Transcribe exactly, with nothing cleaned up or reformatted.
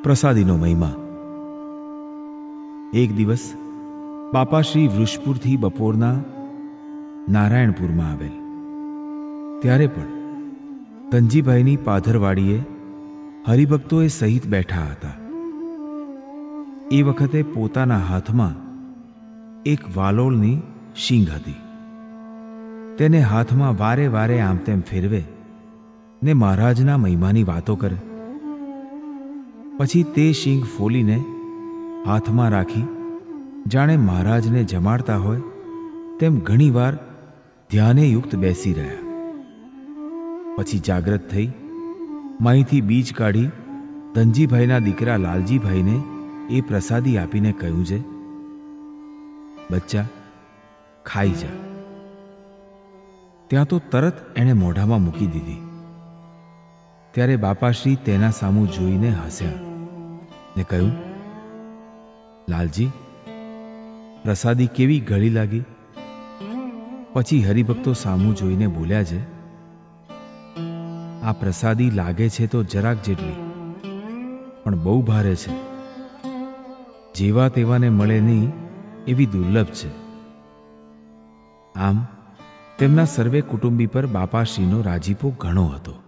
પ્રસાદીનો મહિમા. એક દિવસ બાપાશ્રી વૃષપુરથી બપોરના નારાયણપુરમાં આવેલ. ત્યારે પણ ધનજીભાઈની પાધરવાડીએ હરિભક્તોએ સહિત બેઠા હતા. એ વખતે પોતાના હાથમાં એક વાલોળની શીંગ હતી. તેને હાથમાં વારે વારે આમ તેમ ફેરવે ને મહારાજના મહિમાની વાતો કરે. પછી તે શીંગ ફોલીને હાથમાં રાખી જાણે મહારાજને જમાડતા હોય તેમ ઘણીવાર ધ્યાને યુક્ત બેસી રહ્યા. પછી જાગ્રત થઈ માહીથી બીજ કાઢી ધનજીભાઈના દીકરા લાલજીભાઈને એ પ્રસાદી આપીને કહ્યું છે, બચ્ચા ખાઈ જા. ત્યાં તો તરત એણે મોઢામાં મૂકી દીધી. ત્યારે બાપાશ્રી તેના સામું જોઈને હસ્યા ને કહ્યું, લાલજી, પ્રસાદી કેવી ગળી લાગી? પછી હરિભક્તો સામું જોઈને બોલ્યા છે, આ પ્રસાદી લાગે છે તો જરાક જેટલી, પણ બહુ ભારે છે. જેવા તેવાને મળે નહીં એવી દુર્લભ છે. આમ તેમના સર્વે કુટુંબી પર બાપાશ્રીનો રાજીપો ઘણો હતો.